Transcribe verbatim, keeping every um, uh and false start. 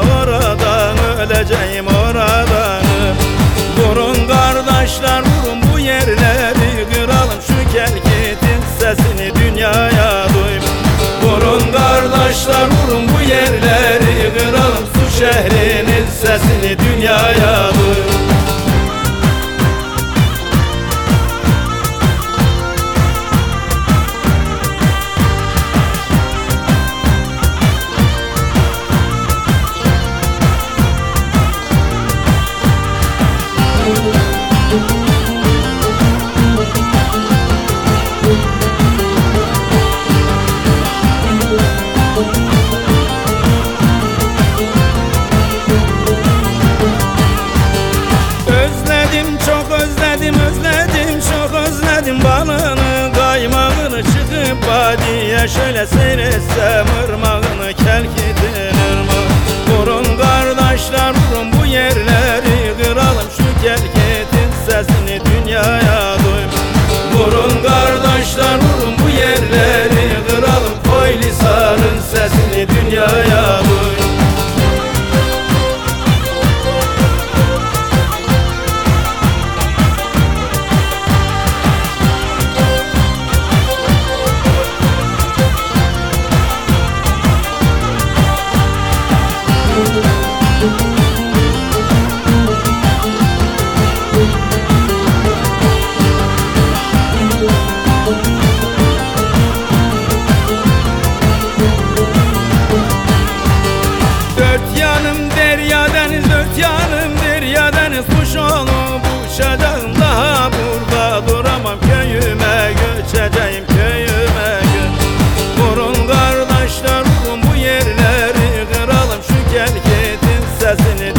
oradan, öleceğim oradan. Vurun kardeşler vurun bu yerleri, kıralım şu kelkitin sesini dünyaya duyum. Vurun kardeşler vurun bu yerleri, kıralım su şehrinin sesini dünyaya duyum. Özledim çok özledim özledim çok özledim balını kaymağını, çıkıp vadiye şöyle seyretsem ırmağını, kelkitin ırmağı. Vurun kardeşler vurun bu yerleri, kıralım şu kelkitin sesini dünyaya duyum. Vurun kardeşler vurun bu yerleri, kıralım Koylisar'ın sesini dünyaya duyum. Dört yanım derya deniz, dört yanım derya deniz, kuş olup uçacağım, daha burada duramam, köyüme göçeceğim, köyüme göç. Vurun kardeşler vurun bu yerleri, kıralım şu kelkitin sesini